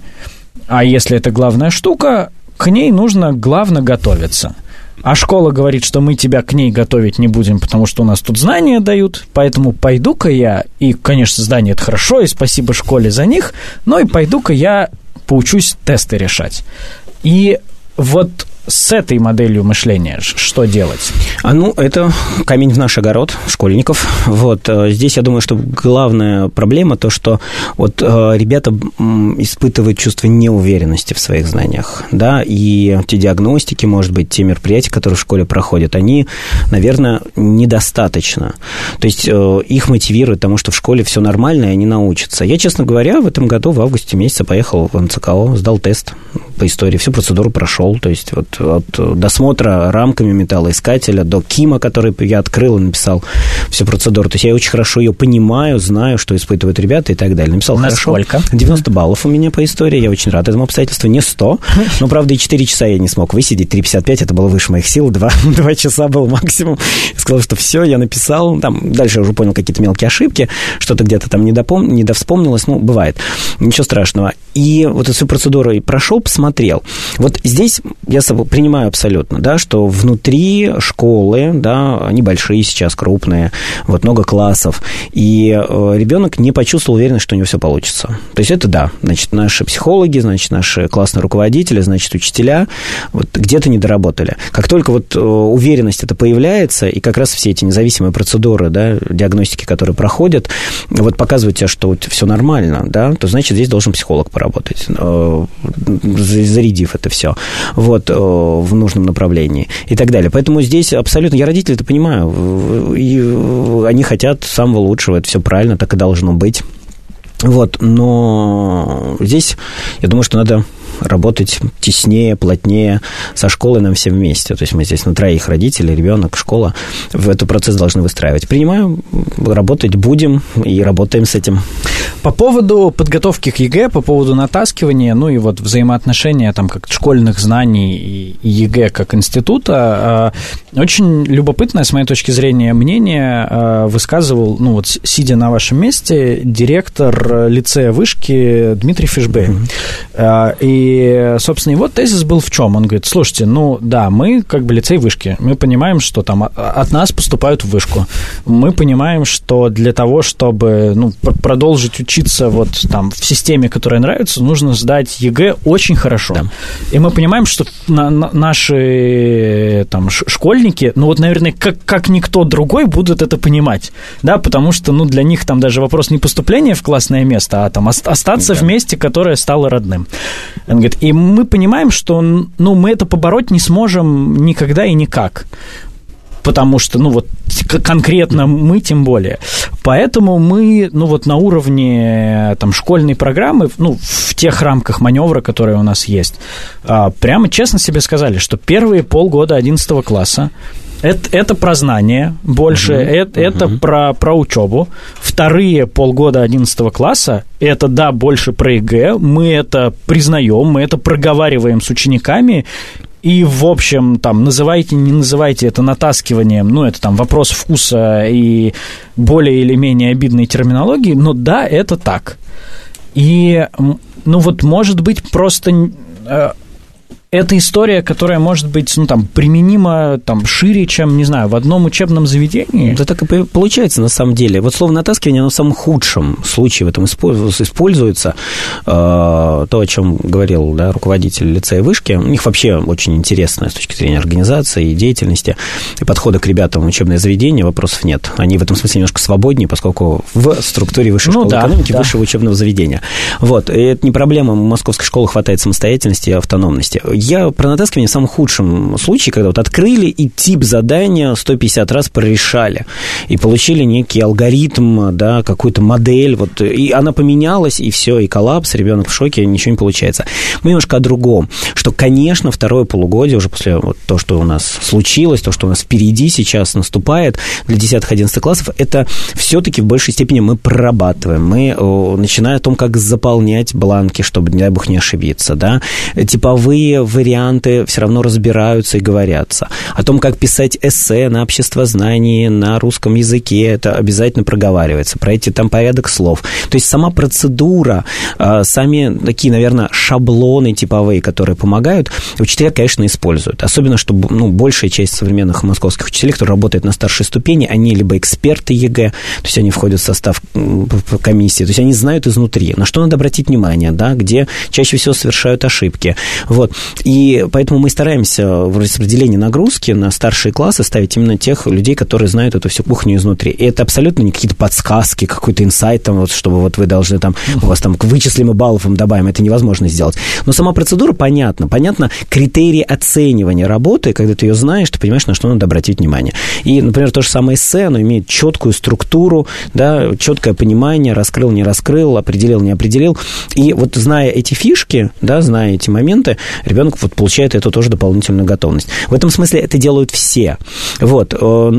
А если это главная штука, к ней нужно главное готовиться. А школа говорит, что мы тебя к ней готовить не будем, потому что у нас тут знания дают, поэтому пойду-ка я, и, конечно, знания это хорошо, и спасибо школе за них, но и пойду-ка я поучусь тесты решать. И вот с этой моделью мышления что делать? А ну, это камень в наш огород школьников. Вот здесь, я думаю, что главная проблема то, что вот ребята испытывают чувство неуверенности в своих знаниях, да, и те диагностики, может быть, те мероприятия, которые в школе проходят, они, наверное, недостаточно. То есть их мотивирует тому, что в школе все нормально, и они научатся. Я, честно говоря, в этом году в августе месяце поехал в эн цэ ка о, сдал тест по истории, всю процедуру прошел, то есть вот от досмотра рамками металлоискателя до КИМа, который я открыл и написал всю процедуру. То есть я очень хорошо ее понимаю, знаю, что испытывают ребята и так далее. Написал Насколько? хорошо. девяносто баллов у меня по истории, я очень рад этому обстоятельству. Не сто, но, правда, и четыре часа я не смог высидеть, три пятьдесят пять, это было выше моих сил, два часа был максимум. Я сказал, что все, я написал, там, дальше я уже понял какие-то мелкие ошибки, что-то где-то там недопом... недовспомнилось, ну, бывает, ничего страшного. И вот эту всю процедуру и прошел, посмотрел. Вот здесь я принимаю абсолютно, да, что внутри школы, да, они большие сейчас, крупные, вот много классов, и ребенок не почувствовал уверенность, что у него все получится. То есть это да, значит, наши психологи, значит, наши классные руководители, значит, учителя вот где-то не доработали. Как только вот уверенность это появляется, и как раз все эти независимые процедуры, да, диагностики, которые проходят, вот показывают тебе, что вот все нормально, да, то значит, здесь должен психолог поработать, зарядив это все. Вот, в нужном направлении и так далее. Поэтому здесь абсолютно, я родителей это понимаю, и они хотят самого лучшего, это все правильно, так и должно быть. Вот, но здесь, я думаю, что надо работать теснее, плотнее со школой нам все вместе. То есть мы здесь на троих: родители, ребенок, школа. В этот процесс должны выстраивать. Принимаю, работать будем и работаем с этим. По поводу подготовки к ЕГЭ, по поводу натаскивания, ну и вот взаимоотношения там как школьных знаний и ЕГЭ как института, очень любопытное, с моей точки зрения, мнение высказывал, ну вот сидя на вашем месте, директор лицея Вышки Дмитрий Фишбейн. Mm-hmm. И, собственно, его тезис был в чем? Он говорит: слушайте, ну да, мы как бы лицей Вышки, мы понимаем, что там от нас поступают в Вышку, мы понимаем, что для того, чтобы ну, продолжить учиться вот там в системе, которая нравится, нужно сдать ЕГЭ очень хорошо. Да. И мы понимаем, что на, на, наши там школьники, ну вот, наверное, как, как никто другой будут это понимать, да, потому что, ну, для них там даже вопрос не поступления в классное место, а там остаться да. в месте, которое стало родным. Он говорит, и мы понимаем, что, ну, мы это побороть не сможем никогда и никак. Потому что, ну, вот конкретно мы тем более. Поэтому мы, ну, вот на уровне там школьной программы, ну, в тех рамках маневра, которые у нас есть, прямо честно себе сказали, что первые полгода одиннадцатого класса Это, это про знания больше, uh-huh. это, uh-huh. это про, про учебу. Вторые полгода одиннадцатого класса, это, да, больше про ЕГЭ. Мы это признаем, мы это проговариваем с учениками. И, в общем, там, называйте, не называйте это натаскиванием, ну, это там вопрос вкуса и более или менее обидной терминологии, но да, это так. И, ну, вот, может быть, просто... Это история, которая может быть, ну, там, применима там, шире, чем, не знаю, в одном учебном заведении. Это так и получается, на самом деле. Вот слово «натаскивание», оно в самом худшем случае в этом используется. То, о чем говорил, да, руководитель лицея Вышки. У них вообще очень интересно с точки зрения организации и деятельности, и подхода к ребятам в учебное заведение, вопросов нет. Они в этом смысле немножко свободнее, поскольку в структуре высшей ну, школы да, экономики да. высшего учебного заведения. Вот. И это не проблема. У московской школы хватает самостоятельности и автономности. я про натаскивание в самом худшем случае, когда вот открыли и тип задания сто пятьдесят раз прорешали, и получили некий алгоритм, да, какую-то модель, вот, и она поменялась, и все, и коллапс, ребенок в шоке, ничего не получается. Мы немножко о другом, что, конечно, второе полугодие, уже после вот то, что у нас случилось, то, что у нас впереди сейчас наступает для десятых-одиннадцатых классов, это все-таки в большей степени мы прорабатываем, мы начинаем о том, как заполнять бланки, чтобы, не дай бог, не ошибиться, да, типовые варианты все равно разбираются и говорятся, о том, как писать эссе на обществознании, на русском языке, это обязательно проговаривается, про эти там порядок слов, то есть сама процедура, сами такие, наверное, шаблоны типовые, которые помогают, учителя, конечно, используют, особенно, чтобы, ну, большая часть современных московских учителей, которые работают на старшей ступени, они либо эксперты ЕГЭ, то есть они входят в состав комиссии, то есть они знают изнутри, на что надо обратить внимание, да, где чаще всего совершают ошибки, вот, и поэтому мы стараемся в распределении нагрузки на старшие классы ставить именно тех людей, которые знают эту всю кухню изнутри, и это абсолютно не какие-то подсказки, какой-то инсайт, там, вот, чтобы вот вы должны там, у вас там вычислимый баллов им добавим, это невозможно сделать, но сама процедура понятна, понятно критерии оценивания работы, когда ты ее знаешь, ты понимаешь, на что надо обратить внимание, и, например, то же самое эссе, оно имеет четкую структуру, да, четкое понимание, раскрыл, не раскрыл, определил, не определил, и вот зная эти фишки, да, зная эти моменты, ребенок вот получает эту тоже дополнительную готовность. В этом смысле это делают все, вот,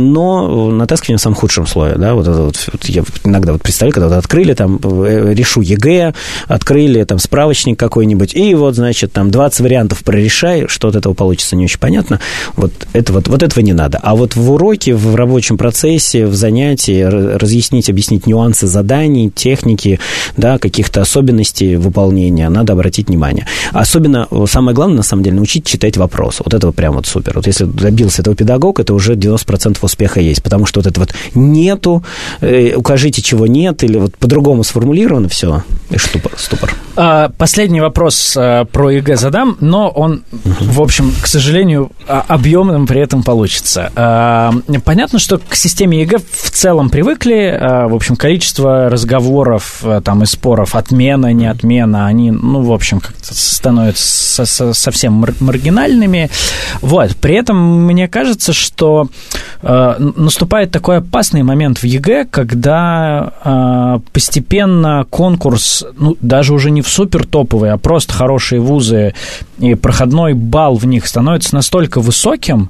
но натаскивание в самом худшем слое, да, вот, вот, вот я иногда вот представляю, когда вот открыли там, решу ЕГЭ, открыли там справочник какой-нибудь, и вот, значит, там двадцать вариантов прорешай, что от этого получится, не очень понятно, вот, это, вот, вот этого не надо, а вот в уроке, в рабочем процессе, в занятии разъяснить, объяснить нюансы заданий, техники, да, каких-то особенностей выполнения, надо обратить внимание. Особенно, самое главное, на самом деле, научить читать вопросы. Вот это вот прям вот супер. Вот если добился этого педагог, это уже девяносто процентов успеха есть, потому что вот это вот нету, э, укажите, чего нет, или вот по-другому сформулировано, все, и штупор, ступор. А, последний вопрос а, про ЕГЭ задам, но он, угу. в общем, к сожалению, объемным при этом получится. А, понятно, что к системе ЕГЭ в целом привыкли, а, в общем, количество разговоров там и споров, отмена, не отмена, они, ну, в общем, как-то становятся со- совсем мар- маргинальными. Вот. При этом мне кажется, что э, наступает такой опасный момент в ЕГЭ, когда э, постепенно конкурс, ну, даже уже не в супертоповые, а просто хорошие вузы, и проходной балл в них становится настолько высоким,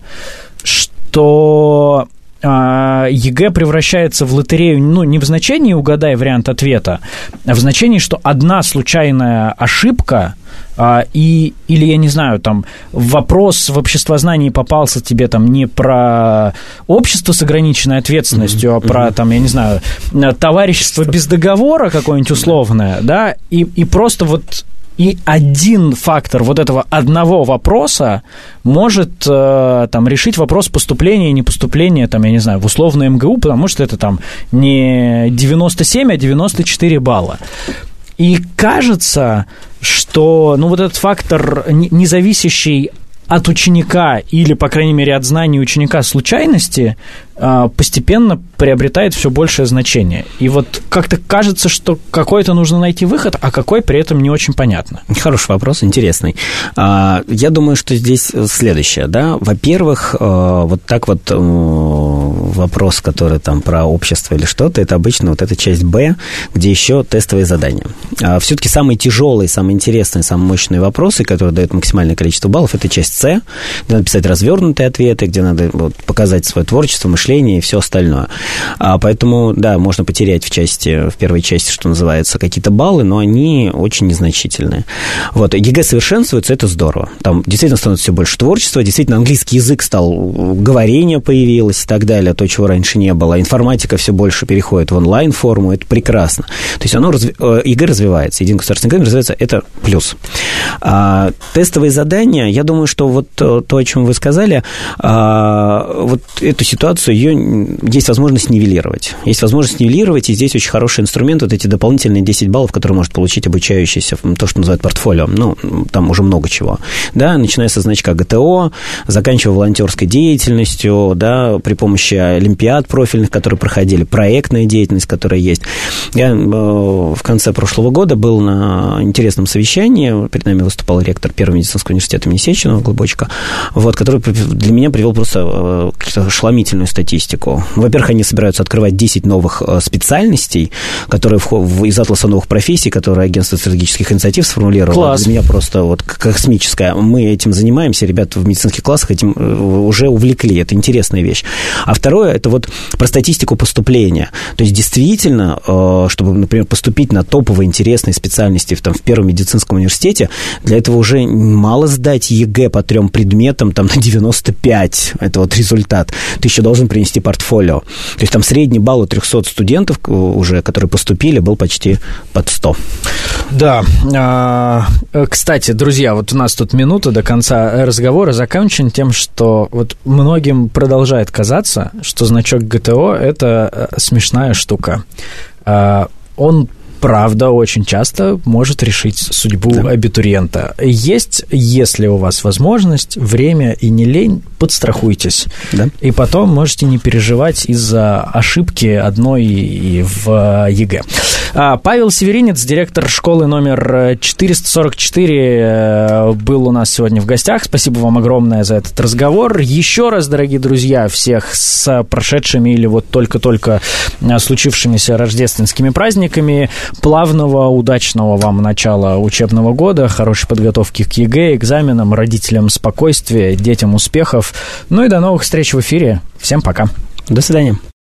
что ЕГЭ превращается в лотерею, ну, не в значении «угадай вариант ответа», а в значении, что одна случайная ошибка, а, и, или, я не знаю, там, вопрос в обществознании попался тебе там не про общество с ограниченной ответственностью, mm-hmm. а про, там, я не знаю, товарищество без договора какое-нибудь условное, да, и, и просто вот... И один фактор вот этого одного вопроса может э, там, решить вопрос поступления и непоступления, там, я не знаю, в условное МГУ, потому что это там не девяносто семь, а девяносто четыре балла. И кажется, что ну, вот этот фактор, не зависящий от ученика или, по крайней мере, от знаний ученика случайности, постепенно приобретает все большее значение. И вот как-то кажется, что какой-то нужно найти выход, а какой при этом не очень понятно. Хороший вопрос, интересный. Я думаю, что здесь следующее, да. Во-первых, вот так вот вопрос, который там про общество или что-то, это обычно вот эта часть Б, где еще тестовые задания. Все-таки самые тяжелые, самые интересные, самые мощные вопросы, которые дают максимальное количество баллов, это часть С, где надо писать развернутые ответы, где надо вот, показать свое творчество, мышление и все остальное. А поэтому, да, можно потерять в части, в первой части, что называется, какие-то баллы, но они очень незначительные. Вот. ЕГЭ совершенствуется, это здорово. Там действительно становится все больше творчества, действительно английский язык стал, говорение появилось и так далее, то, чего раньше не было. Информатика все больше переходит в онлайн-форму, это прекрасно. То есть оно, ЕГЭ развивается, единый государственный экзамен развивается, это плюс. А, тестовые задания, я думаю, что вот то, о чем вы сказали, а, вот эту ситуацию ее есть возможность нивелировать. Есть возможность нивелировать, и здесь очень хороший инструмент, вот эти дополнительные десять баллов, которые может получить обучающийся, то, что называют портфолио. Ну, там уже много чего. Да, начиная со значка ГТО, заканчивая волонтерской деятельностью, да, при помощи олимпиад профильных, которые проходили, проектная деятельность, которая есть. Я в конце прошлого года был на интересном совещании, перед нами выступал ректор Первого медицинского университета имени Сеченова, Глубочка, вот, который для меня привел просто ошеломительную статистику. Во-первых, они собираются открывать десять новых специальностей, которые из атласа новых профессий, которые агентство стратегических инициатив сформулировало. Класс. Для меня просто вот космическое. Мы этим занимаемся, ребята в медицинских классах этим уже увлекли. Это интересная вещь. А второе, это вот про статистику поступления. То есть, действительно, чтобы, например, поступить на топовые интересные специальности в, там, в Первом медицинском университете, для этого уже мало сдать ЕГЭ по трем предметам там, на девяносто пять. Это вот результат. Ты еще должен принести портфолио. То есть, там средний балл у трехсот студентов уже, которые поступили, был почти под сто. Да. Кстати, друзья, вот у нас тут минута до конца разговора. Закончен тем, что вот многим продолжает казаться, что значок ГТО – это смешная штука. Он, правда, очень часто может решить судьбу да. абитуриента. Есть, если у вас возможность, время и не лень, подстрахуйтесь. Да. И потом можете не переживать из-за ошибки одной в ЕГЭ. Павел Северинец, директор школы номер четыреста сорок четыре, был у нас сегодня в гостях. Спасибо вам огромное за этот разговор. Еще раз, дорогие друзья, всех с прошедшими или вот только-только случившимися рождественскими праздниками. Плавного, удачного вам начала учебного года, хорошей подготовки к ЕГЭ, экзаменам, родителям спокойствия, детям успехов. Ну и до новых встреч в эфире. Всем пока. До свидания.